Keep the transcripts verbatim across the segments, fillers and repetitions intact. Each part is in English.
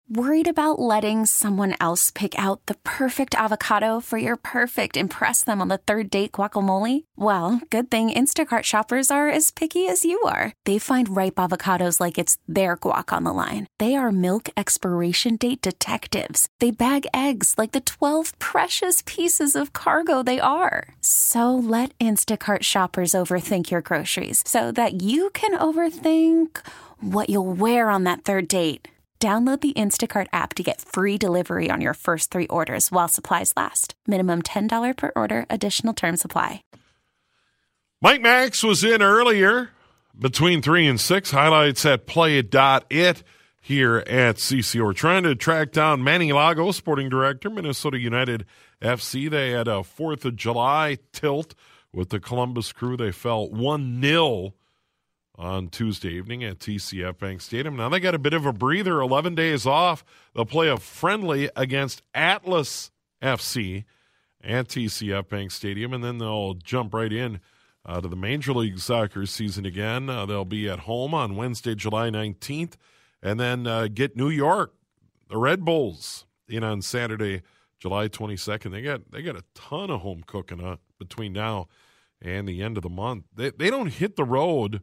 Worried about letting someone else pick out the perfect avocado for your perfect impress them on the third date guacamole? Well, good thing Instacart shoppers are as picky as you are. They find ripe avocados like it's their guac on the line. They are milk expiration date detectives. They bag eggs like the twelve precious pieces of cargo they are. So let Instacart shoppers overthink your groceries so that you can overthink what you'll wear on that third date. Download the Instacart app to get free delivery on your first three orders while supplies last. Minimum ten dollars per order. Additional terms apply. Mike Max was in earlier between three and six. Highlights at play dot it here at C C O. We're trying to track down Manny Lago, sporting director, Minnesota United F C. They had a fourth of July tilt with the Columbus Crew. They fell one nil on Tuesday evening at T C F Bank Stadium. Now they got a bit of a breather, eleven days off. They'll play a friendly against Atlas F C at T C F Bank Stadium, and then they'll jump right in uh, to the Major League Soccer season again. Uh, they'll be at home on Wednesday, July nineteenth, and then uh, get New York, the Red Bulls, in on Saturday, July twenty-second. They got they got a ton of home cooking uh, between now and the end of the month. They, they don't hit the road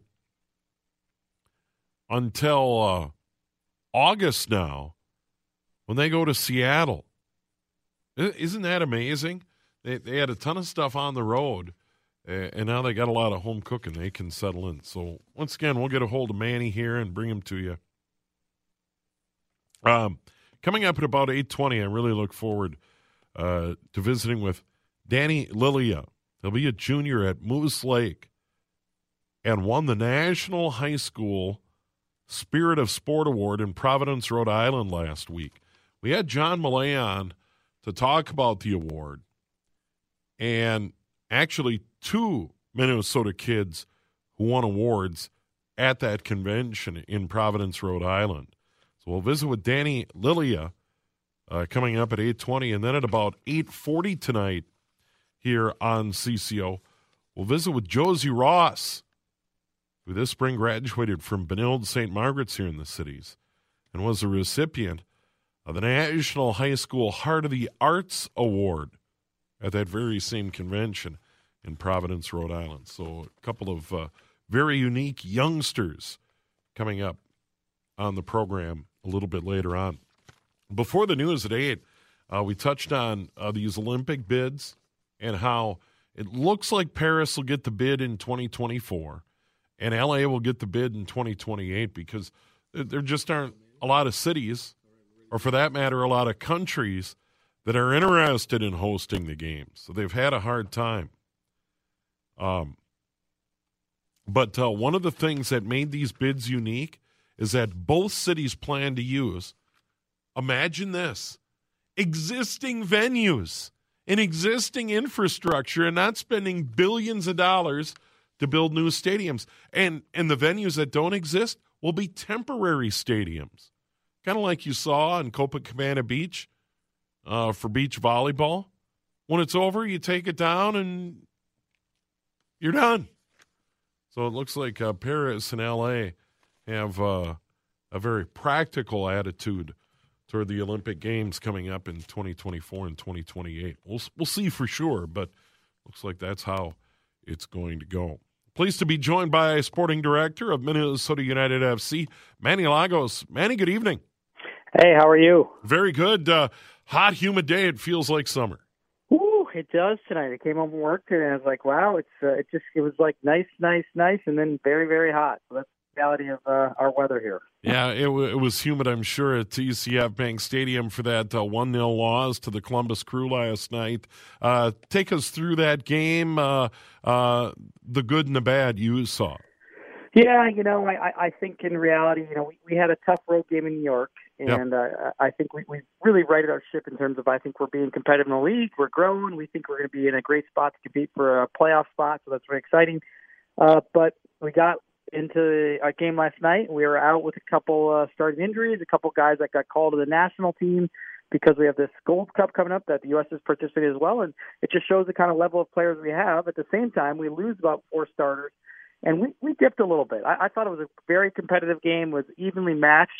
until uh, August now, when they go to Seattle. Isn't that amazing? They they had a ton of stuff on the road, uh, and now they got a lot of home cooking. They can settle in. So, once again, we'll get a hold of Manny here and bring him to you. Um, coming up at about eight twenty, I really look forward uh, to visiting with Danny Lilia. He'll be a junior at Moose Lake and won the National High School Spirit of Sport Award in Providence, Rhode Island last week. We had John Millay on to talk about the award, and actually two Minnesota kids who won awards at that convention in Providence, Rhode Island. So we'll visit with Danny Lilia uh, coming up at eight twenty, and then at about eight forty tonight here on C C O, we'll visit with Josie Ross, who this spring graduated from Benilde Saint Margaret's here in the cities and was a recipient of the National High School Heart of the Arts Award at that very same convention in Providence, Rhode Island. So a couple of uh, very unique youngsters coming up on the program a little bit later on. Before the news at eight, uh, we touched on uh, these Olympic bids and how it looks like Paris will get the bid in twenty twenty-four. And L A will get the bid in twenty twenty-eight because there just aren't a lot of cities, or for that matter, a lot of countries that are interested in hosting the games. So they've had a hard time. Um, but uh, one of the things that made these bids unique is that both cities plan to use, imagine this, existing venues and existing infrastructure and not spending billions of dollars to build new stadiums. And and the venues that don't exist will be temporary stadiums. Kind of like you saw on Copacabana Beach uh, for beach volleyball. When it's over, you take it down and you're done. So it looks like uh, Paris and L A have uh, a very practical attitude toward the Olympic Games coming up in twenty twenty-four and twenty twenty-eight. We'll, we'll see for sure, but looks like that's how it's going to go. Pleased to be joined by Sporting Director of Minnesota United F C, Manny Lagos. Manny, good evening. Hey, how are you? Very good. Uh, hot, humid day. It feels like summer. Ooh, it does tonight. I came home from work today and I was like, wow, it's uh, it just it was like nice, nice, nice, and then very, very hot. So that's the reality of uh, our weather here. Yeah, it, w- it was humid, I'm sure, at T C F Bank Stadium for that uh, one nil loss to the Columbus Crew last night. Uh, take us through that game, uh, uh, the good and the bad you saw. Yeah, you know, I, I think in reality, you know, we, we had a tough road game in New York, and yep. uh, I think we, we really righted our ship in terms of I think we're being competitive in the league. We're growing. We think we're going to be in a great spot to compete for a playoff spot, so that's very exciting. Uh, but we got into our game last night. We were out with a couple uh, starting injuries, a couple guys that got called to the national team because we have this Gold Cup coming up that the U S is participating as well, and it just shows the kind of level of players we have. At the same time, we lose about four starters. And we, we dipped a little bit. I, I thought it was a very competitive game, was evenly matched.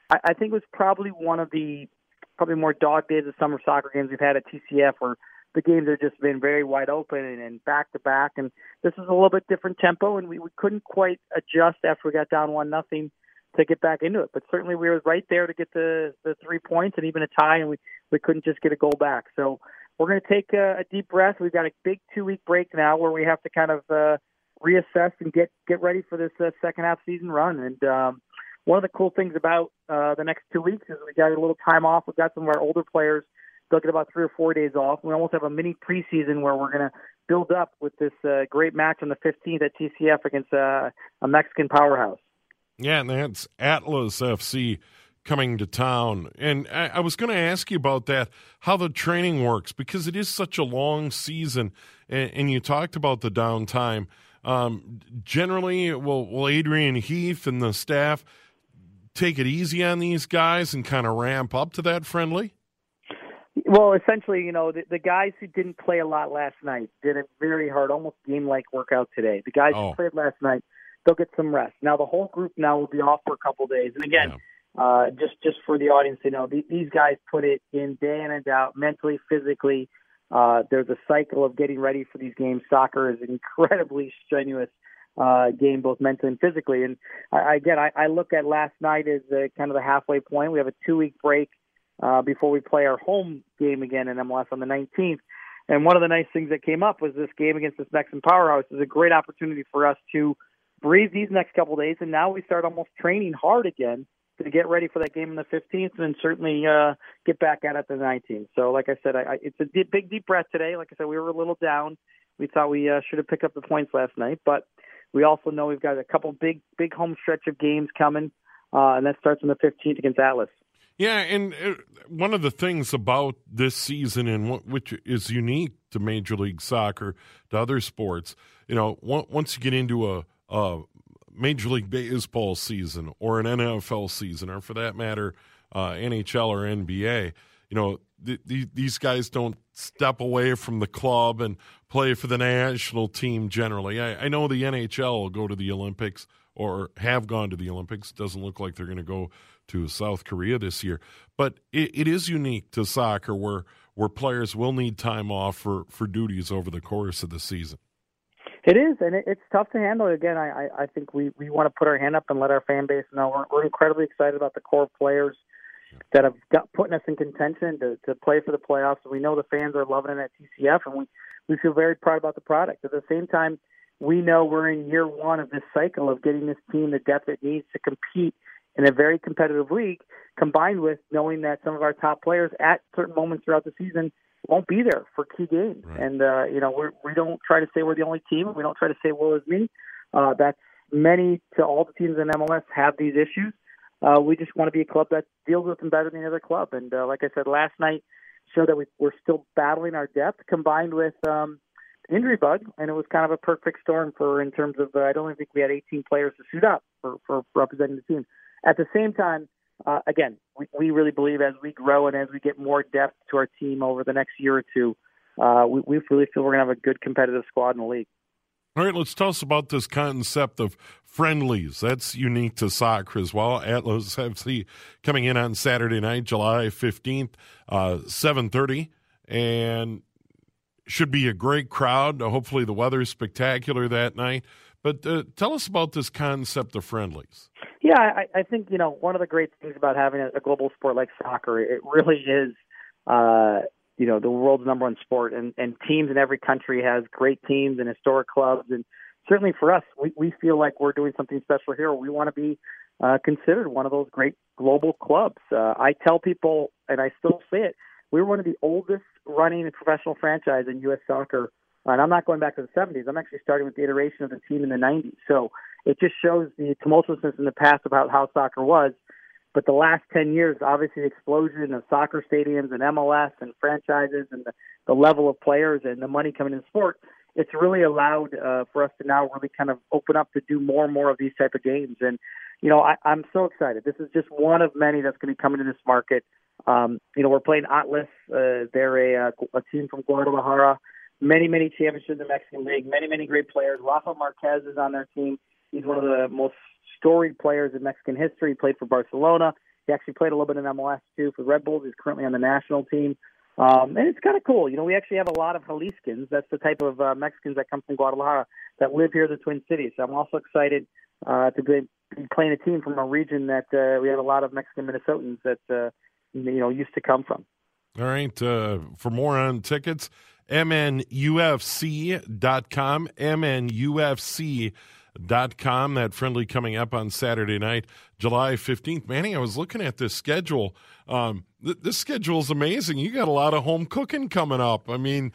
I, I think it was probably one of the probably more dog days of summer soccer games we've had at T C F, where the games have just been very wide open and, and back to back. And this is a little bit different tempo, and we, we couldn't quite adjust after we got down one nothing to get back into it. But certainly we were right there to get the, the three points and even a tie, and we, we couldn't just get a goal back. So we're going to take a, a deep breath. We've got a big two-week break now where we have to kind of uh, reassess and get, get ready for this uh, second half season run. And um, one of the cool things about uh, the next two weeks is we got a little time off. We've got some of our older players they'll get about three or four days off. We almost have a mini preseason where we're going to build up with this uh, great match on the fifteenth at T C F against uh, a Mexican powerhouse. Yeah, and that's Atlas F C coming to town. And I, I was going to ask you about that, how the training works, because it is such a long season, and, and you talked about the downtime. Um, generally, will, will Adrian Heath and the staff take it easy on these guys and kind of ramp up to that friendly? Well, essentially, you know, the, the guys who didn't play a lot last night did a very hard, almost game-like workout today. The guys oh. who played last night, they'll get some rest. Now, the whole group now will be off for a couple of days. And again, yeah. uh, just, just for the audience to know, the, these guys put it in day in and out, mentally, physically. Uh, there's a cycle of getting ready for these games. Soccer is an incredibly strenuous uh, game, both mentally and physically. And I, again, I, I look at last night as uh, kind of the halfway point. We have a two-week break Uh, before we play our home game again in M L S on the nineteenth. And one of the nice things that came up was this game against this Mexican powerhouse is a great opportunity for us to breathe these next couple of days, and now we start almost training hard again to get ready for that game on the fifteenth and then certainly uh, get back at it the nineteenth. So like I said, I, I, it's a deep, big, deep breath today. Like I said, we were a little down. We thought we uh, should have picked up the points last night, but we also know we've got a couple big, big home stretch of games coming, uh, and that starts on the fifteenth against Atlas. Yeah, and one of the things about this season, and what, which is unique to Major League Soccer, to other sports, you know, once you get into a, a Major League Baseball season or an N F L season, or for that matter, uh, N H L or N B A, you know, th- th- these guys don't step away from the club and play for the national team generally. I, I know the N H L will go to the Olympics or have gone to the Olympics. It doesn't look like they're going to go to South Korea this year. But it, it is unique to soccer where where players will need time off for, for duties over the course of the season. It is, and it, it's tough to handle. Again, I, I think we, we want to put our hand up and let our fan base know we're, we're incredibly excited about the core of players that have got putting us in contention to, to play for the playoffs. We know the fans are loving it at T C F, and we, we feel very proud about the product. At the same time, we know we're in year one of this cycle of getting this team the depth it needs to compete in a very competitive league, combined with knowing that some of our top players at certain moments throughout the season won't be there for key games. Right. And, uh, you know, we're, we don't try to say we're the only team. We don't try to say, well, it's me. Uh, that's many to all the teams in M L S have these issues. Uh, we just want to be a club that deals with them better than any other club. And uh, like I said, last night showed that we, we're still battling our depth combined with um, injury bug, and it was kind of a perfect storm for in terms of uh, I don't even think we had eighteen players to suit up for, for representing the team. At the same time, uh, again, we, we really believe as we grow and as we get more depth to our team over the next year or two, uh, we, we really feel we're going to have a good competitive squad in the league. All right, let's tell us about this concept of friendlies. That's unique to soccer as well. Atlas F C coming in on Saturday night, July fifteenth, uh, seven thirty, and should be a great crowd. Hopefully the weather's spectacular that night. But uh, tell us about this concept of friendlies. Yeah, I, I think, you know, one of the great things about having a, a global sport like soccer, it really is, uh, you know, the world's number one sport. And, and teams in every country has great teams and historic clubs. And certainly for us, we, we feel like we're doing something special here. We want to be uh, considered one of those great global clubs. Uh, I tell people, and I still say it, we were one of the oldest running professional franchise in U S soccer. And I'm not going back to the seventies. I'm actually starting with the iteration of the team in the nineties. So it just shows the tumultuousness in the past about how soccer was. But the last ten years, obviously the explosion of soccer stadiums and M L S and franchises and the, the level of players and the money coming in sport, it's really allowed uh, for us to now really kind of open up to do more and more of these type of games. And, you know, I, I'm so excited. This is just one of many that's going to be coming to this market. Um, you know, we're playing Atlas. Uh, they're a, a team from Guadalajara. Many, many championships in the Mexican League. Many, many great players. Rafa Marquez is on their team. He's one of the most storied players in Mexican history. He played for Barcelona. He actually played a little bit in M L S too for Red Bulls. He's currently on the national team. Um, and it's kind of cool. You know, we actually have a lot of Jaliscans. That's the type of uh, Mexicans that come from Guadalajara that live here in the Twin Cities. So I'm also excited uh, to be playing a team from a region that uh, we have a lot of Mexican Minnesotans that, uh, you know, used to come from. All right. Uh, for more on tickets, M N U F C dot com, M N U F C dot com. That friendly coming up on Saturday night, July fifteenth. Manny, I was looking at this schedule. Um, th- this schedule is amazing. You got a lot of home cooking coming up. I mean,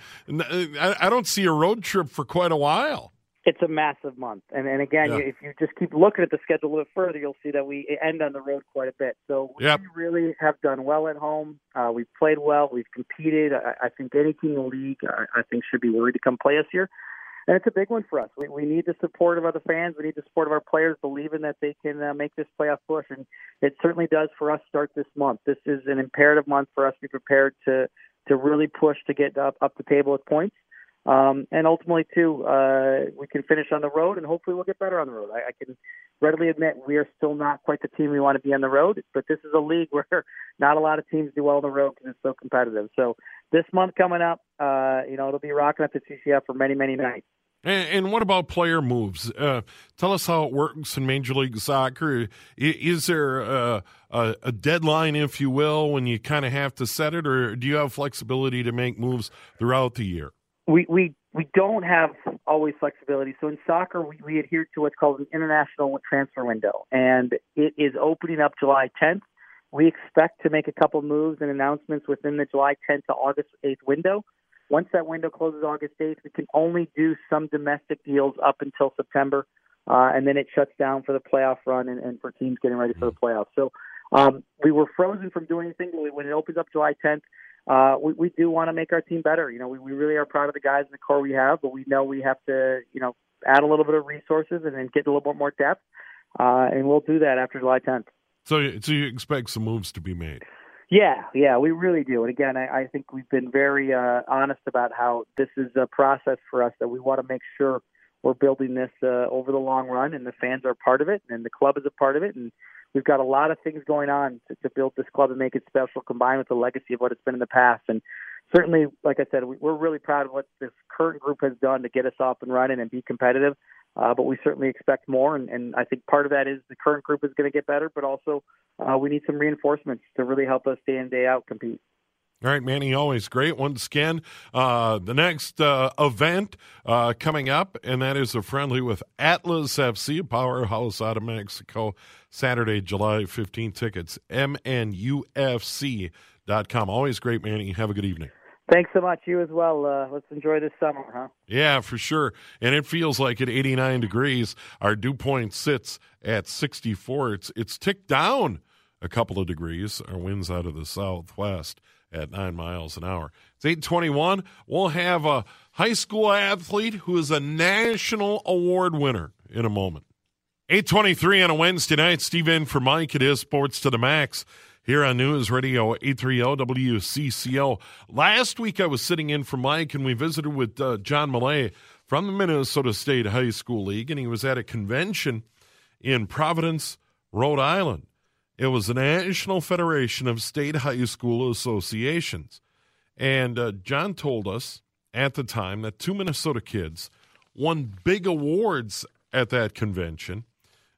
I, I don't see a road trip for quite a while. It's a massive month. And, and again, yeah. if you just keep looking at the schedule a little bit further, you'll see that we end on the road quite a bit. So we yep. really have done well at home. Uh, we've played well. We've competed. I, I think any team in the league, I, I think, should be worried to come play us here. And it's a big one for us. We, we need the support of other fans. We need the support of our players believing that they can uh, make this playoff push. And it certainly does for us start this month. This is an imperative month for us to be prepared to, to really push to get up, up the table with points. Um, and ultimately, too, uh, we can finish on the road, and hopefully we'll get better on the road. I, I can readily admit we are still not quite the team we want to be on the road, but this is a league where not a lot of teams do well on the road because it's so competitive. So this month coming up, uh, you know, it'll be rocking up at C C F for many, many nights. And, and what about player moves? Uh, tell us how it works in Major League Soccer. I, is there a, a, a deadline, if you will, when you kind of have to set it, or do you have flexibility to make moves throughout the year? We we we don't have always flexibility. So in soccer, we, we adhere to what's called an international transfer window, and it is opening up July tenth. We expect to make a couple moves and announcements within the July tenth to August eighth window. Once that window closes August eighth, we can only do some domestic deals up until September, uh, and then it shuts down for the playoff run and, and for teams getting ready for the playoffs. So um, we were frozen from doing anything, but when it opens up July tenth, Uh, we, we do want to make our team better. You know, we, we really are proud of the guys in the core we have, but we know we have to, you know, add a little bit of resources and then get a little bit more depth, uh, and we'll do that after July tenth. So, so you expect some moves to be made? Yeah, yeah, we really do. And again, I, I think we've been very uh, honest about how this is a process for us that we want to make sure we're building this uh, over the long run, and the fans are part of it, and the club is a part of it, and we've got a lot of things going on to, to build this club and make it special, combined with the legacy of what it's been in the past. And certainly, like I said, we, we're really proud of what this current group has done to get us off and running and be competitive. Uh, but we certainly expect more, and, and I think part of that is the current group is going to get better, but also uh, we need some reinforcements to really help us day in, day out compete. All right, Manny, always great. Once again, uh, the next uh, event uh, coming up, and that is a friendly with Atlas F C, a powerhouse out of Mexico, Saturday, July fifteenth. Tickets, M N U F C dot com. Always great, Manny. Have a good evening. Thanks so much. You as well. Uh, let's enjoy this summer, huh? Yeah, for sure. And it feels like at eighty-nine degrees. Our dew point sits at sixty-four. It's, it's ticked down a couple of degrees. Our winds out of the southwest at nine miles an hour. It's eight twenty-one. We'll have a high school athlete who is a national award winner in a moment. eight twenty-three on a Wednesday night. Steve in for Mike. It is Sports to the Max here on News Radio eight thirty W C C O. Last week I was sitting in for Mike, and we visited with uh, John Millay from the Minnesota State High School League, and he was at a convention in Providence, Rhode Island. It was the National Federation of State High School Associations. And uh, John told us at the time that two Minnesota kids won big awards at that convention.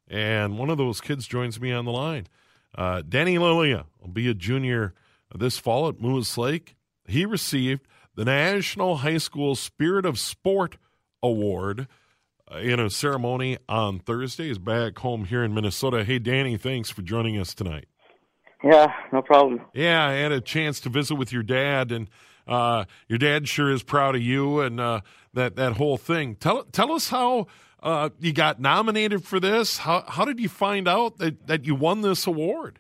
And one of those kids joins me on the line. Uh, Danny Lilia will be a junior this fall at Moose Lake. He received the National High School Spirit of Sport Award in a ceremony on Thursday. He's back home here in Minnesota. Hey, Danny, thanks for joining us tonight. Yeah, no problem. Yeah, I had a chance to visit with your dad, and uh, your dad sure is proud of you and uh, that, that whole thing. Tell tell us how uh, you got nominated for this. How how did you find out that, that you won this award?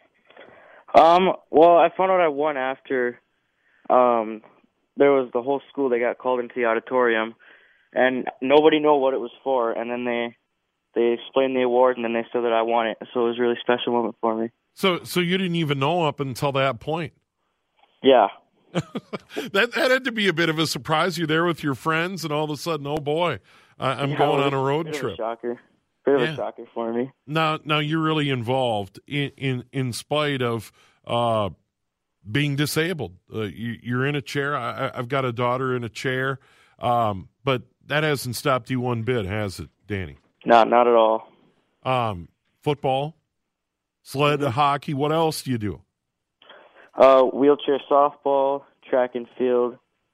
Um, well, I found out I won after um, there was the whole school. They got called into the auditorium, and nobody knew what it was for, and then they they explained the award, and then they said that I won it, so it was a really special moment for me. So so you didn't even know up until that point? Yeah. that, that had to be a bit of a surprise. You're there with your friends, and all of a sudden, oh, boy, I, I'm yeah, going was, on a road it was trip. a shocker. bit of Yeah. a shocker for me. Now, now you're really involved in in, in spite of uh, being disabled. Uh, you, you're in a chair. I, I've got a daughter in a chair, um, but that hasn't stopped you one bit, has it, Danny? No, not at all. Um, football, sled hockey. What else do you do? Uh, wheelchair softball, track and field,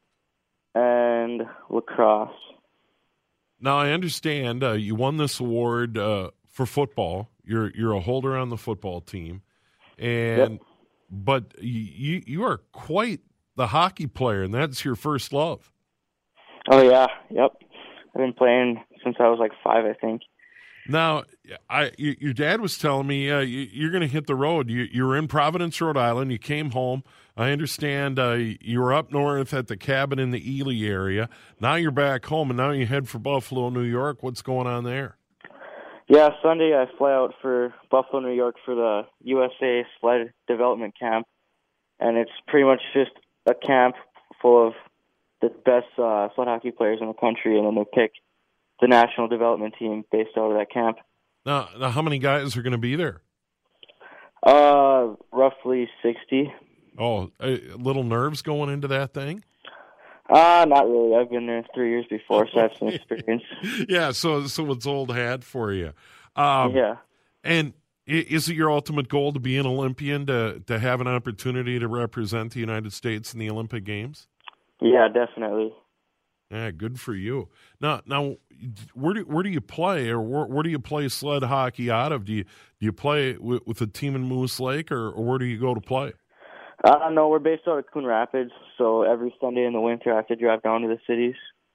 and lacrosse. Now I understand uh, you won this award uh, for football. You're you're a holder on the football team, and Yep. but you you are quite the hockey player, and that's your first love. Oh yeah, yep. I've been playing since I was like five, I think. Now, I y- your dad was telling me uh, you, you're going to hit the road. You, you were in Providence, Rhode Island. You came home. I understand uh, you were up north at the cabin in the Ely area. Now you're back home, and now you head for Buffalo, New York. What's going on there? Yeah, Sunday I fly out for Buffalo, New York for the U S A Sled Development Camp, and it's pretty much just a camp full of the best uh, sled hockey players in the country, and then they pick the national development team based out of that camp. Now, now how many guys are going to be there? Uh, roughly sixty. Oh, a little nerves going into that thing? Uh, not really. I've been there three years before, so I have some experience. Yeah, so so it's old hat for you. Um, yeah. And i- is it your ultimate goal to be an Olympian, to, to have an opportunity to represent the United States in the Olympic Games? Yeah, definitely. Yeah, good for you. Now, now, where do where do you play, or where, where do you play sled hockey out of? Do you do you play with, with a team in Moose Lake, or, or where do you go to play? Uh, no, we're based out of Coon Rapids, so every Sunday in the winter I have to drive down to the cities.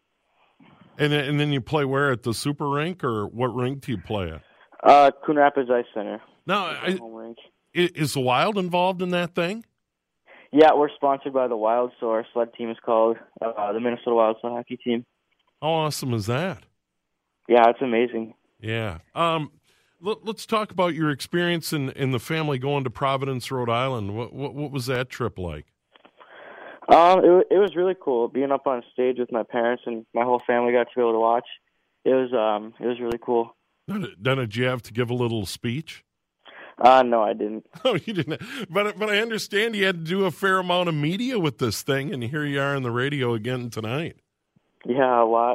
And then, and then you play where, at the Super Rink, or what rink do you play at? Uh, Coon Rapids Ice Center. Now, I, Home rink. is the Wild involved in that thing? Yeah, we're sponsored by the Wild, so our sled team is called uh, the Minnesota Wild Sled Hockey Team. How awesome is that? Yeah, it's amazing. Yeah. Um, let, let's talk about your experience in, in the family going to Providence, Rhode Island. What, what what was that trip like? Um, it, wa- it was really cool being up on stage with my parents, and my whole family got to be able to watch. It was um, it was really cool. Then, then did you have to give a little speech? Uh, no, I didn't. Oh, you didn't. But but I understand you had to do a fair amount of media with this thing, and here you are on the radio again tonight. Yeah, a lot.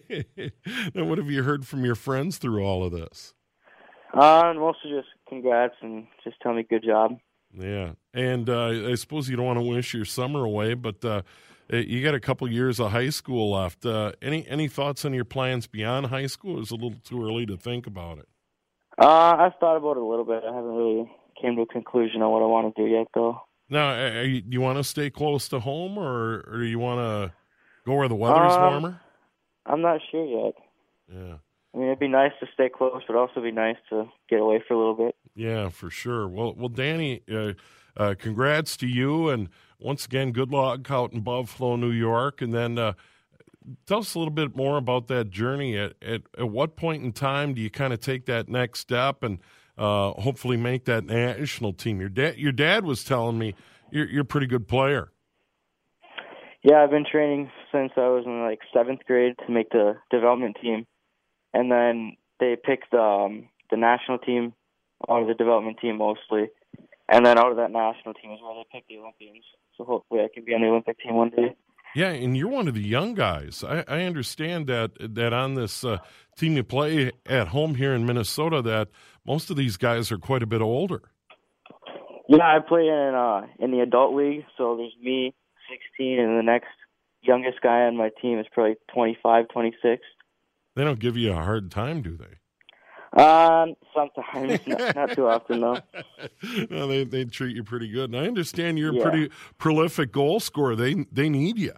Now, what have you heard from your friends through all of this? Uh, mostly just congrats and just tell me good job. Yeah, and uh, I suppose you don't want to wish your summer away, but uh, you got a couple years of high school left. Uh, any any thoughts on your plans beyond high school? It's a little too early to think about it. Uh, I've thought about it a little bit. I haven't really came to a conclusion on what I want to do yet, though. Now, are you, do you want to stay close to home, or, or do you want to go where the weather's Um, warmer? I'm not sure yet. Yeah. I mean, it'd be nice to stay close, but also be nice to get away for a little bit. Yeah, for sure. Well, well, Danny, uh, uh, congrats to you, and once again, good luck out in Buffalo, New York. And then uh, tell us a little bit more about that journey. At, at at what point in time do you kind of take that next step and uh, hopefully make that national team? Your dad, your dad was telling me you're you're a pretty good player. Yeah, I've been training since I was in like seventh grade to make the development team, and then they picked the um, the national team out of the development team mostly, and then out of that national team is where they picked the Olympians. So hopefully I can be on the Olympic team one day. Yeah, and you're one of the young guys. I, I understand that that on this uh, team you play at home here in Minnesota, that most of these guys are quite a bit older. Yeah, I play in uh, in the adult league, so there's me, sixteen, and the next youngest guy on my team is probably twenty-five, twenty-six. They don't give you a hard time, do they? Um, sometimes, not, not too often though. No, they they treat you pretty good. And I understand you're a Yeah. pretty prolific goal scorer. They they need you.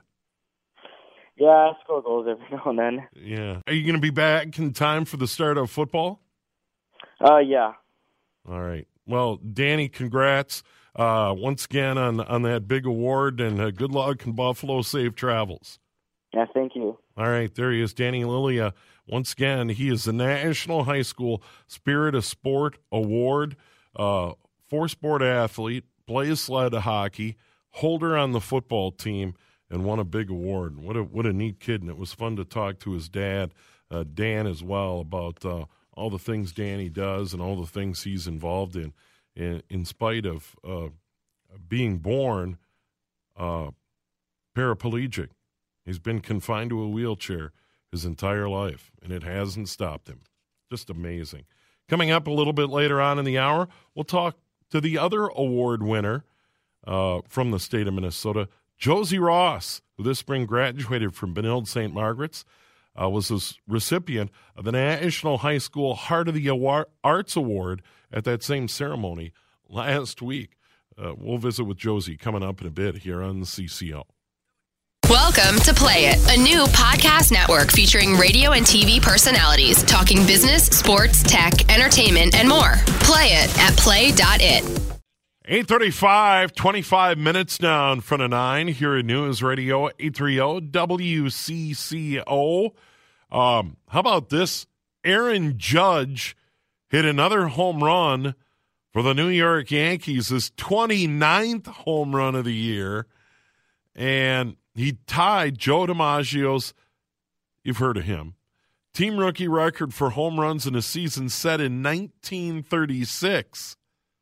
Yeah, I score goals every now and then. Yeah. Are you going to be back in time for the start of football? Uh, yeah. All right. Well, Danny, congrats uh, once again on on that big award, and uh, good luck in Buffalo. Safe travels. Yeah, thank you. All right, there he is, Danny Lilia. Once again, he is the National High School Spirit of Sport Award, uh, four-sport athlete, plays sled hockey, holder on the football team, and won a big award. What a what a neat kid, and it was fun to talk to his dad, uh, Dan, as well, about uh, all the things Danny does and all the things he's involved in, in, in spite of uh, being born uh, paraplegic. He's been confined to a wheelchair his entire life, and it hasn't stopped him. Just amazing. Coming up a little bit later on in the hour, we'll talk to the other award winner uh, from the state of Minnesota, Josie Ross, who this spring graduated from Benilde Saint Margaret's, uh, was the recipient of the National High School Heart of the Awar- Arts Award at that same ceremony last week. Uh, we'll visit with Josie coming up in a bit here on the C C O. Welcome to Play It, a new podcast network featuring radio and T V personalities talking business, sports, tech, entertainment, and more. Play it at play dot it. eight thirty-five, twenty-five minutes now in front of nine here at News Radio eight thirty W C C O. Um, how about this? Aaron Judge hit another home run for the New York Yankees, his twenty-ninth home run of the year. And he tied Joe DiMaggio's, you've heard of him, team rookie record for home runs in a season set in nineteen thirty-six.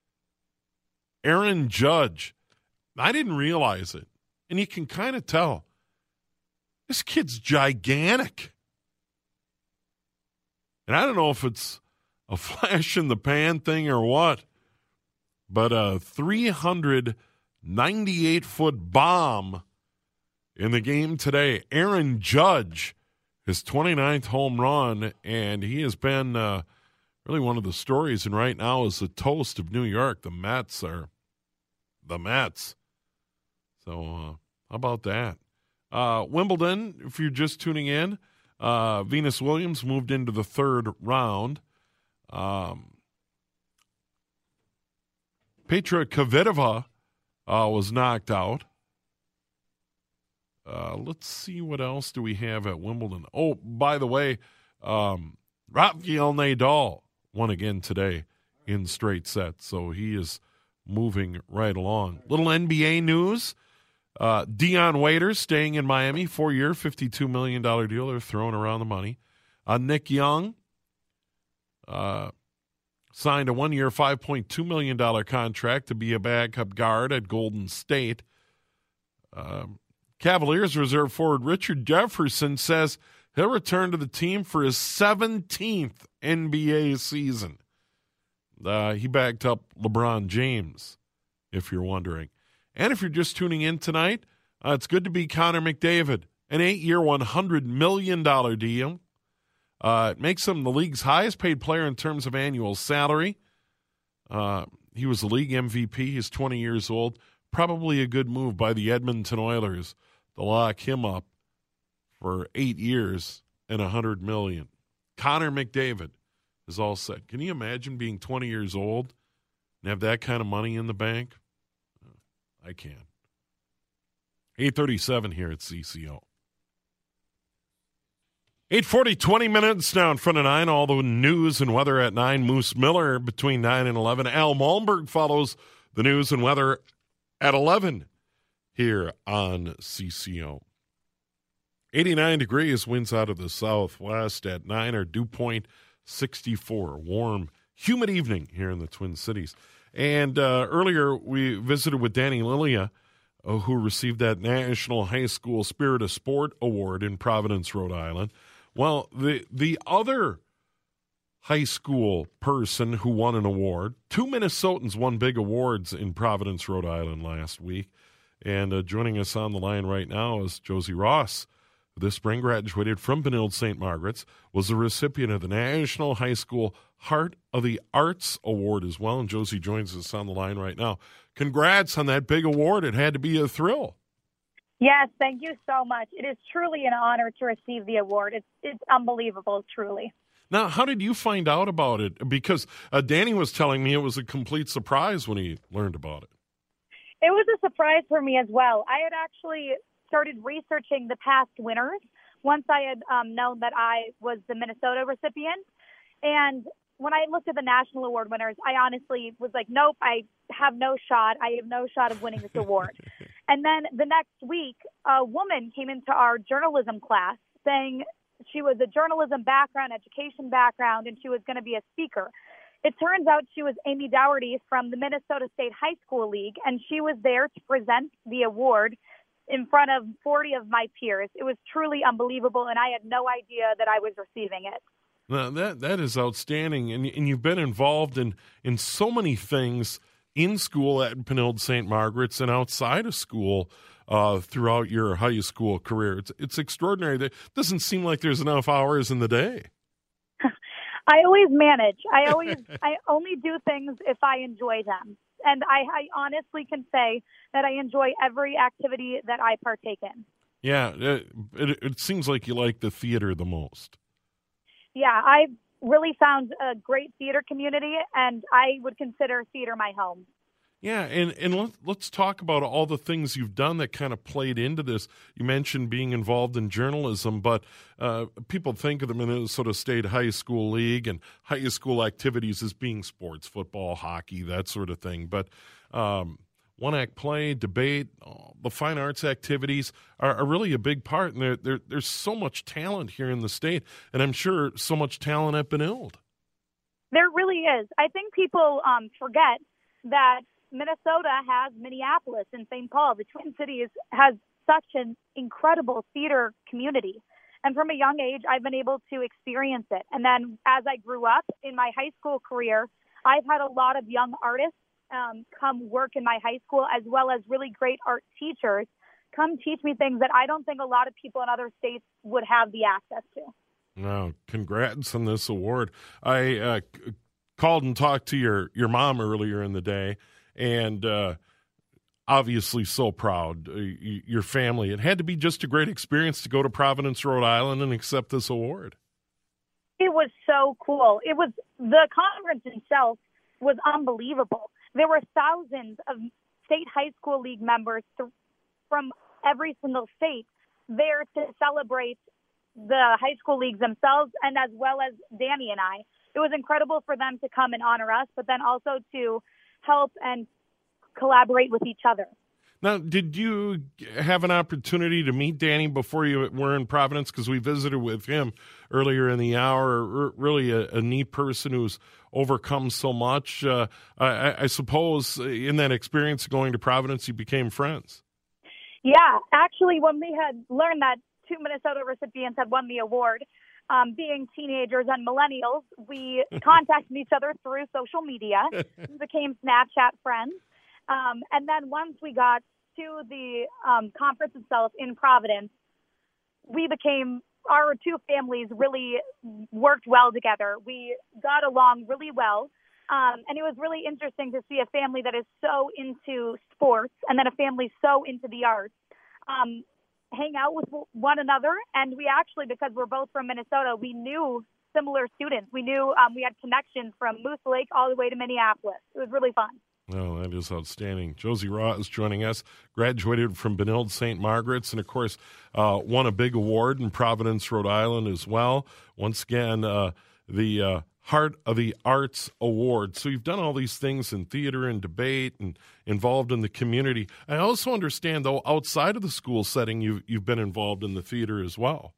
Aaron Judge, I didn't realize it, and you can kind of tell. This kid's gigantic. And I don't know if it's a flash in the pan thing or what, but a three hundred ninety-eight foot bomb in the game today. Aaron Judge, his twenty-ninth home run, and he has been uh, really one of the stories, and right now is the toast of New York. The Mets are the Mets. So uh, how about that? Uh, Wimbledon, if you're just tuning in, uh, Venus Williams moved into the third round. Um, Petra Kvitova uh, was knocked out. Uh, let's see what else do we have at Wimbledon. Oh, by the way, um, Rafael Nadal won again today in straight sets, so he is moving right along. Little N B A news. Uh, Dion Waiters staying in Miami, four-year, fifty-two million dollars deal. They're throwing around the money. Uh, Nick Young uh, signed a one-year, five point two million dollars contract to be a backup guard at Golden State. Um, Cavaliers reserve forward Richard Jefferson says he'll return to the team for his seventeenth N B A season. Uh, he backed up LeBron James, if you're wondering. And if you're just tuning in tonight, uh, it's good to be Connor McDavid, an eight-year, one hundred million dollars deal. Uh, it makes him the league's highest-paid player in terms of annual salary. Uh, he was the league M V P. He's twenty years old. Probably a good move by the Edmonton Oilers to lock him up for eight years and one hundred million dollars. Connor McDavid is all set. Can you imagine being twenty years old and have that kind of money in the bank? I can. eight thirty-seven here at C C O. eight forty, twenty minutes now in front of nine. All the news and weather at nine. Moose Miller between nine and eleven. Al Malmberg follows the news and weather at eleven here on C C O. eighty-nine degrees, winds out of the southwest at nine, or dew point sixty-four. Warm, humid evening here in the Twin Cities. And uh, earlier we visited with Danny Lilia, uh, who received that National High School Spirit of Sport Award in Providence, Rhode Island. Well, the the other high school person who won an award, two Minnesotans won big awards in Providence, Rhode Island last week. And uh, joining us on the line right now is Josie Ross, who this spring graduated from Benilde Saint Margaret's, was the recipient of the National High School Heart of the Arts Award as well. And Josie joins us on the line right now. Congrats on that big award. It had to be a thrill. Yes, thank you so much. It is truly an honor to receive the award. It's it's unbelievable, truly. Now, how did you find out about it? Because uh, Danny was telling me it was a complete surprise when he learned about it. It was a surprise for me as well. I had actually started researching the past winners once I had um, known that I was the Minnesota recipient. And when I looked at the national award winners, I honestly was like, nope, I have no shot. I have no shot of winning this award. And then the next week, a woman came into our journalism class saying she was a journalism background, education background, and she was going to be a speaker. It turns out she was Amy Dougherty from the Minnesota State High School League, and she was there to present the award in front of forty of my peers. It was truly unbelievable, and I had no idea that I was receiving it. Now, that that is outstanding, and and you've been involved in, in so many things in school at Benilde Saint Margaret's and outside of school uh, throughout your high school career. It's it's extraordinary. It doesn't seem like there's enough hours in the day. I always manage. I always I only do things if I enjoy them. And I, I honestly can say that I enjoy every activity that I partake in. Yeah, it, it, it seems like you like the theater the most. Yeah, I've really found a great theater community, and I would consider theater my home. Yeah, and, and let, let's talk about all the things you've done that kind of played into this. You mentioned being involved in journalism, but uh, people think of the Minnesota State High School League and high school activities as being sports, football, hockey, that sort of thing. But um, one-act play, debate, oh, the fine arts activities are, are really a big part, and there, there, there's so much talent here in the state, and I'm sure so much talent at Benilde. There really is. I think people um, forget that Minnesota has Minneapolis and Saint Paul. The Twin Cities has such an incredible theater community. And from a young age, I've been able to experience it. And then as I grew up in my high school career, I've had a lot of young artists um, come work in my high school, as well as really great art teachers come teach me things that I don't think a lot of people in other states would have the access to. Wow, congrats on this award. I uh, c- called and talked to your, your mom earlier in the day, and uh, obviously so proud. Uh, your family. It had to be just a great experience to go to Providence, Rhode Island, and accept this award. It was so cool. It was the conference itself was unbelievable. There were thousands of state high school league members th- from every single state there to celebrate the high school leagues themselves, and as well as Danny and I. It was incredible for them to come and honor us, but then also to help and collaborate with each other. Now, did you have an opportunity to meet Danny before you were in Providence? Because we visited with him earlier in the hour. R- really a, a neat person who's overcome so much. Uh, I, I suppose in that experience going to Providence, you became friends. Yeah, actually, when we had learned that two Minnesota recipients had won the award, Um, being teenagers and millennials, we contacted each other through social media, became Snapchat friends. Um, and then once we got to the um, conference itself in Providence, we became, our two families really worked well together. We got along really well. Um, and it was really interesting to see a family that is so into sports and then a family so into the arts. Um, hang out with one another, and we actually, because we're both from Minnesota, we knew similar students. We knew um, we had connections from Moose Lake all the way to Minneapolis. It was really fun. Oh, that is outstanding. Josie Raw is joining us, graduated from Benilde Saint Margaret's, and, of course, uh, won a big award in Providence, Rhode Island as well. Once again, uh, the uh, Heart of the Arts Award. So you've done all these things in theater and debate and involved in the community. I also understand, though, outside of the school setting, you've, you've been involved in the theater as well.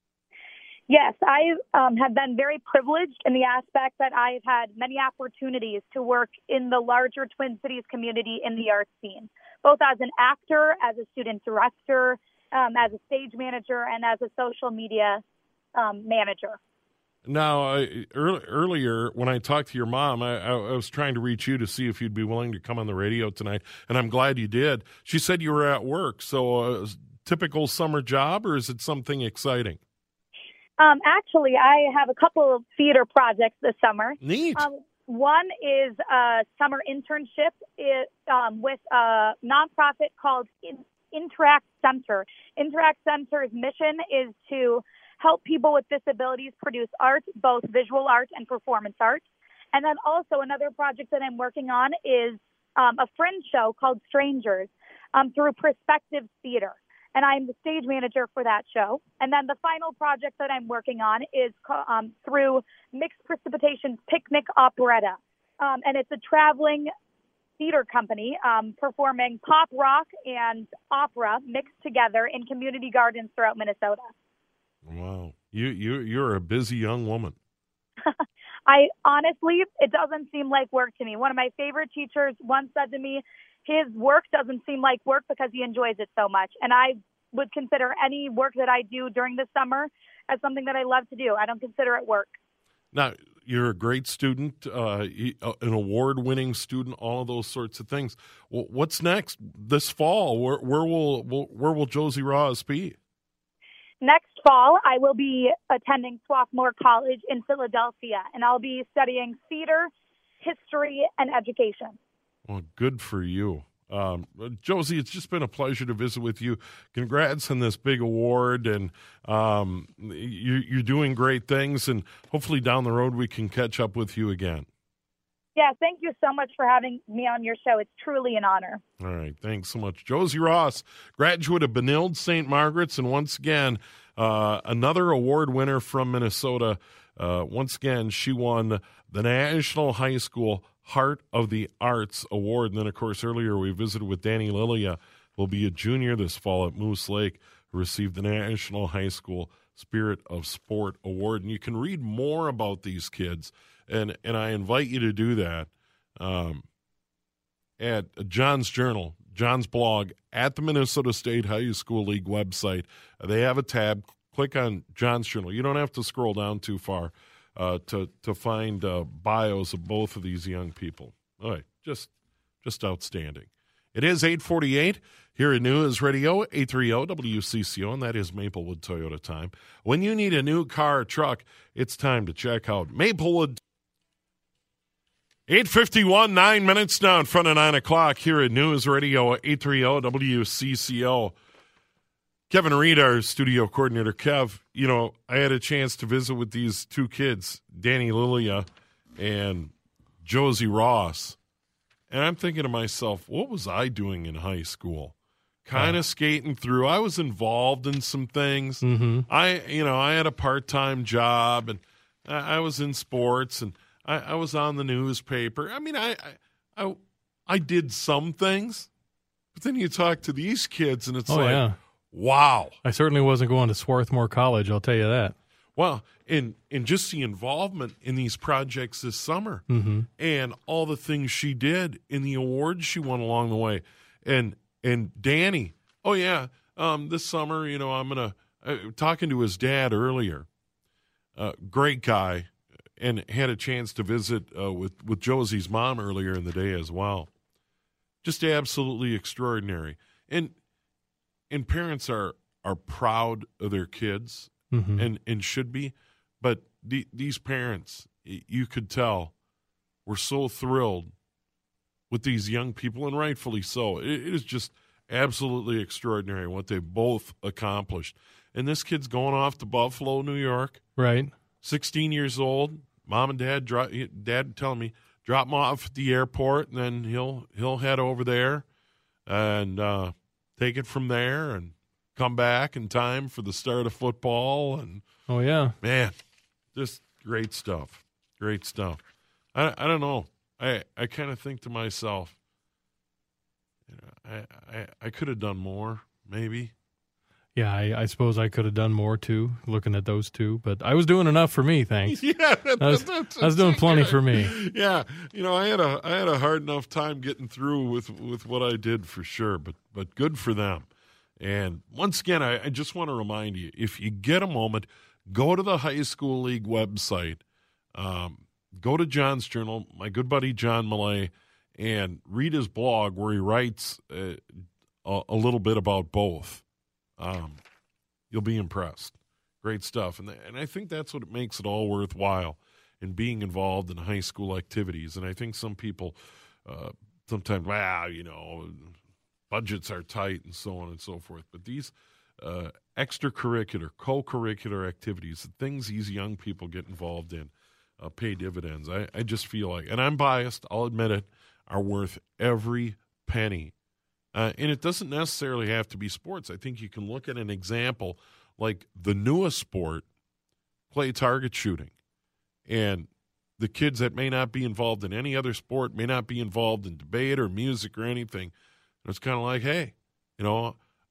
Yes, I um, have been very privileged in the aspect that I've had many opportunities to work in the larger Twin Cities community in the arts scene, both as an actor, as a student director, um, as a stage manager, and as a social media um, manager. Now, uh, early, earlier when I talked to your mom, I, I, I was trying to reach you to see if you'd be willing to come on the radio tonight, and I'm glad you did. She said you were at work, so uh, typical summer job, or is it something exciting? Um, actually, I have a couple of theater projects this summer. Neat. Um, one is a summer internship it, um, with a nonprofit called In- Interact Center. Interact Center's mission is to help people with disabilities produce art, both visual art and performance art. And then also another project that I'm working on is um, a fringe show called Strangers um, through Perspective Theater. And I'm the stage manager for that show. And then the final project that I'm working on is um, through Mixed Precipitation's Picnic Operetta. Um, and it's a traveling theater company um, performing pop rock and opera mixed together in community gardens throughout Minnesota. Wow. You you you're a busy young woman. I honestly, it doesn't seem like work to me. One of my favorite teachers once said to me, his work doesn't seem like work because he enjoys it so much. And I would consider any work that I do during the summer as something that I love to do. I don't consider it work. Now, you're a great student, uh, an award-winning student, all of those sorts of things. Well, what's next this fall? Where, where will where will Josie Ross be? Next fall, I will be attending Swarthmore College in Philadelphia, and I'll be studying theater, history, and education. Well, good for you. Um, Josie, it's just been a pleasure to visit with you. Congrats on this big award, and um, you, you're doing great things, and hopefully down the road we can catch up with you again. Yeah, thank you so much for having me on your show. It's truly an honor. All right, thanks so much. Josie Ross, graduate of Benilde Saint Margaret's, and once again, uh, another award winner from Minnesota. Uh, once again, she won the National High School Heart of the Arts Award. And then, of course, earlier we visited with Danny Lilia, who will be a junior this fall at Moose Lake, who received the National High School Spirit of Sport Award. And you can read more about these kids, and, and I invite you to do that um, at John's Journal, John's blog, at the Minnesota State High School League website. They have a tab. Click on John's Journal. You don't have to scroll down too far uh, to to find uh, bios of both of these young people. All right, just just outstanding. It is eight forty-eight here at News Radio, eight thirty W C C O, and that is Maplewood Toyota time. When you need a new car or truck, it's time to check out Maplewood. eight fifty-one, nine minutes now in front of nine o'clock here at News Radio, eight thirty W C C O. Kevin Reed, our studio coordinator. Kev, you know, I had a chance to visit with these two kids, Danny Lilia and Josie Ross, and I'm thinking to myself, what was I doing in high school? Kind of uh, skating through. I was involved in some things. Mm-hmm. I, you know, I had a part-time job, and I, I was in sports, and I, I was on the newspaper. I mean, I, I, I, I did some things, but then you talk to these kids, and it's oh, like, yeah. wow. I certainly wasn't going to Swarthmore College, I'll tell you that. Well, and, and just the involvement in these projects this summer mm-hmm. and all the things she did in the awards she won along the way. And and Danny, oh, yeah, um, this summer, you know, I'm going to uh, – talking to his dad earlier, uh, great guy, and had a chance to visit uh, with, with Josie's mom earlier in the day as well. Just absolutely extraordinary. And – And parents are, are proud of their kids mm-hmm. and, and should be. But the, these parents, you could tell, were so thrilled with these young people, and rightfully so. It, it is just absolutely extraordinary what they've both accomplished. And this kid's going off to Buffalo, New York. Right. sixteen years old. Mom and dad, dro- dad telling me, drop him off at the airport, and then he'll he'll head over there and uh, – take it from there and come back in time for the start of football. And oh, yeah. Man, just great stuff. Great stuff. I, I don't know. I, I kind of think to myself, you know, I, I, I could have done more, maybe. Yeah, I, I suppose I could have done more, too, looking at those two. But I was doing enough for me, thanks. Yeah, that, I was, that's, I was doing plenty for me. Yeah, you know, I had a I had a hard enough time getting through with, with what I did for sure, but but good for them. And once again, I, I just want to remind you, if you get a moment, go to the High School League website, um, go to John's Journal, my good buddy John Millay, and read his blog where he writes uh, a, a little bit about both. Um, you'll be impressed. Great stuff. And, and I think that's what makes it all worthwhile in being involved in high school activities. And I think some people uh, sometimes, wow, you know, budgets are tight and so on and so forth. But these uh, extracurricular, co-curricular activities, the things these young people get involved in, uh, pay dividends. I, I just feel like, and I'm biased, I'll admit it, are worth every penny. Uh, and it doesn't necessarily have to be sports. I think you can look at an example like the newest sport, play target shooting. And the kids that may not be involved in any other sport, may not be involved in debate or music or anything, it's kind of like, hey, you know,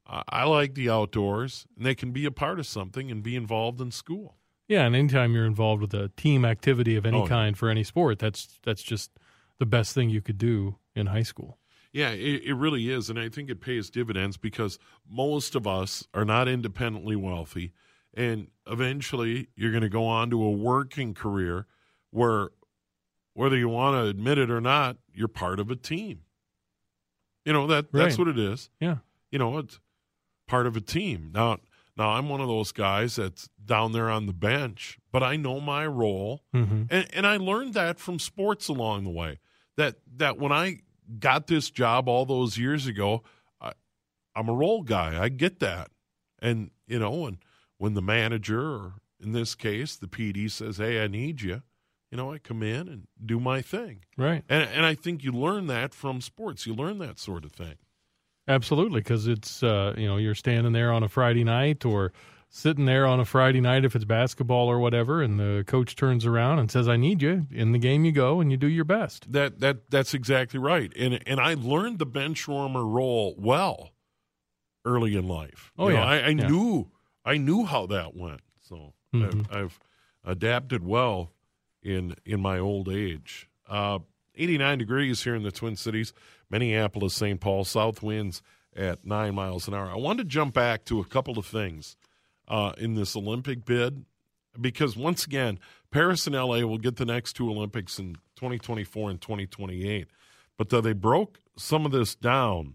I, I like the outdoors, and they can be a part of something and be involved in school. Yeah, and anytime you're involved with a team activity of any Oh, yeah. kind for any sport, that's that's just the best thing you could do in high school. Yeah, it, it really is, and I think it pays dividends because most of us are not independently wealthy, and eventually you're going to go on to a working career where, whether you want to admit it or not, you're part of a team. You know, that that's Right. what it is. Yeah. You know, it's part of a team. Now, now I'm one of those guys that's down there on the bench, but I know my role, Mm-hmm. and, and I learned that from sports along the way. That that when I got this job all those years ago, I, I'm a role guy. I get that, and you know, and when the manager, or in this case, the P D says, "Hey, I need you," you know, I come in and do my thing. Right. And and I think you learn that from sports. You learn that sort of thing. Absolutely, because it's, uh, you know, you're standing there on a Friday night or sitting there on a Friday night if it's basketball or whatever, and the coach turns around and says, I need you. In the game you go, and you do your best. That that that's exactly right. And and I learned the bench warmer role well early in life. Oh, You know, yeah. I, I Yeah. knew I knew how that went. So Mhm. I've, I've adapted well in in my old age. Uh, eighty-nine degrees here in the Twin Cities, Minneapolis, Saint Paul, south winds at nine miles an hour. I wanted to jump back to a couple of things uh, in this Olympic bid, because once again, Paris and L A will get the next two Olympics in twenty twenty-four and twenty twenty-eight. But uh, they broke some of this down,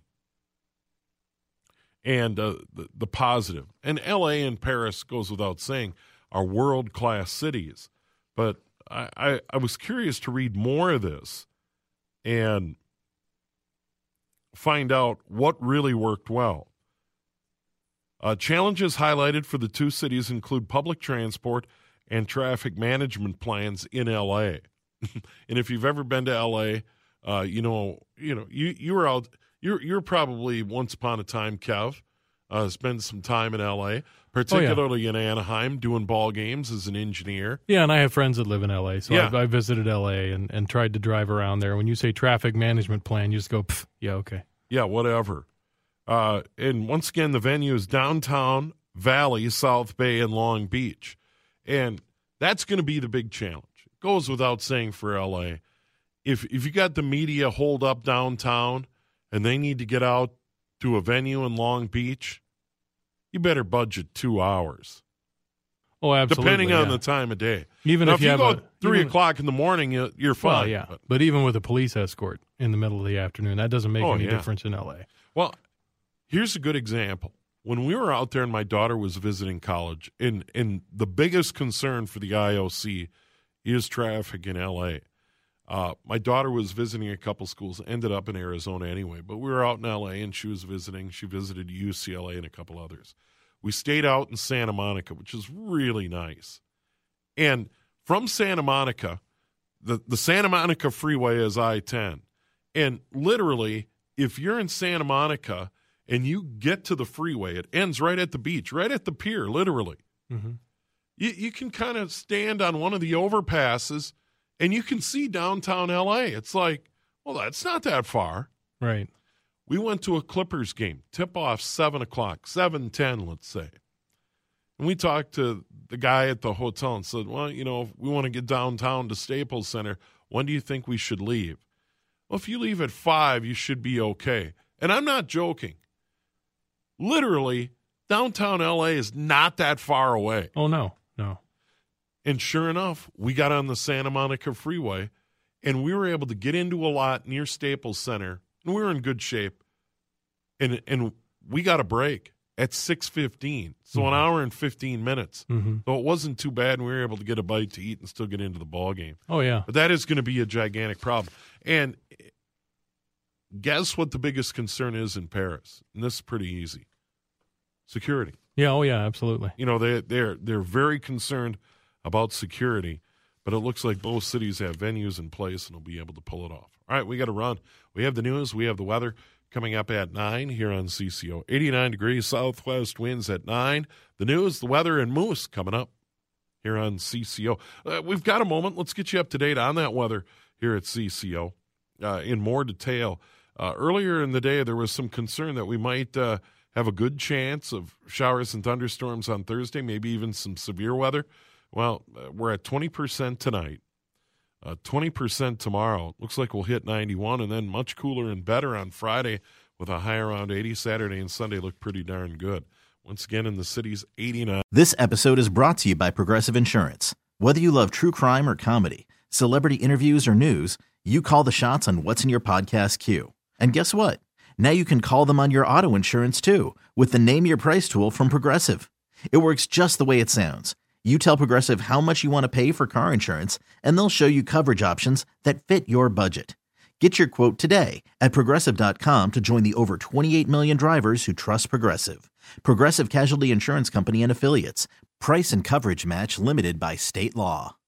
and uh, the, the positive. And L A and Paris, goes without saying, are world-class cities. But I, I, I was curious to read more of this and find out what really worked well. Uh, challenges highlighted for the two cities include public transport and traffic management plans in L A. And if you've ever been to L A, uh, you know, you know, you you were out. You're you're probably once upon a time, Kev, uh, spent some time in L A, particularly in Anaheim, doing ball games as an engineer. Yeah, and I have friends that live in L A, so Yeah. I've, I visited L A and, and tried to drive around there. When you say traffic management plan, you just go, Pff, yeah, okay. Yeah, whatever. Uh, and once again, the venue is downtown, Valley, South Bay, and Long Beach. And that's going to be the big challenge. It goes without saying for L A. If if you got the media holed up downtown and they need to get out to a venue in Long Beach, you better budget two hours. Oh, absolutely. Depending on yeah. the time of day. Even now, if you, have go a, three even- o'clock in the morning, you- you're fine. Well, yeah, But- but even with a police escort in the middle of the afternoon, that doesn't make Oh, any yeah. difference in L A. Well, here's a good example. When we were out there and my daughter was visiting college, and, and the biggest concern for the I O C is traffic in L A. Uh, my daughter was visiting a couple schools, ended up in Arizona anyway, but we were out in L A and she was visiting. She visited U C L A and a couple others. We stayed out in Santa Monica, which is really nice. And from Santa Monica, the, the Santa Monica freeway is I ten. And literally, if you're in Santa Monica and you get to the freeway, it ends right at the beach, right at the pier, literally. Mm-hmm. You, you can kind of stand on one of the overpasses and you can see downtown L A. It's like, well, that's not that far. Right. We went to a Clippers game, tip-off seven o'clock, seven ten, let's say. And we talked to the guy at the hotel and said, well, you know, if we want to get downtown to Staples Center, when do you think we should leave? Well, if you leave at five, you should be okay. And I'm not joking. Literally, downtown L A is not that far away. Oh, no, no. And sure enough, we got on the Santa Monica freeway, and we were able to get into a lot near Staples Center, and we were in good shape. And and we got a break at six fifteen, so Mm-hmm. an hour and fifteen minutes. Mm-hmm. So it wasn't too bad, and we were able to get a bite to eat and still get into the ball game. Oh, yeah. But that is going to be a gigantic problem. And guess what the biggest concern is in Paris? And this is pretty easy. Security. Yeah, oh, yeah, absolutely. You know, they they're they're very concerned about security, but it looks like both cities have venues in place and will be able to pull it off. All right, we got to run. We have the news. We have the weather coming up at nine here on C C O. eighty-nine degrees southwest winds at nine. The news, the weather, and Moose coming up here on C C O. Uh, we've got a moment. Let's get you up to date on that weather here at C C O uh, in more detail. Uh, earlier in the day, there was some concern that we might uh, have a good chance of showers and thunderstorms on Thursday, maybe even some severe weather. Well, uh, we're at twenty percent tonight, uh, twenty percent tomorrow. Looks like we'll hit ninety-one, and then much cooler and better on Friday with a high around eighty. Saturday and Sunday look pretty darn good. Once again, in the city's eighty-nine. This episode is brought to you by Progressive Insurance. Whether you love true crime or comedy, celebrity interviews or news, you call the shots on what's in your podcast queue. And guess what? Now you can call them on your auto insurance too with the Name Your Price tool from Progressive. It works just the way it sounds. You tell Progressive how much you want to pay for car insurance, and they'll show you coverage options that fit your budget. Get your quote today at Progressive dot com to join the over twenty-eight million drivers who trust Progressive. Progressive Casualty Insurance Company and Affiliates. Price and coverage match limited by state law.